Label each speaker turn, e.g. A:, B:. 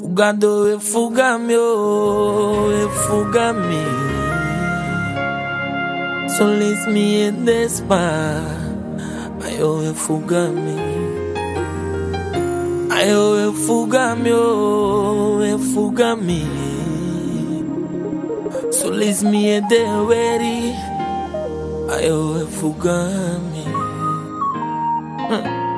A: Fugado e fugami, oh, e fugami. Solis-me e despa, ayo e fugami. Ayo e fugami, oh, e fugami. Solis-me e deweri, ayo e fugami.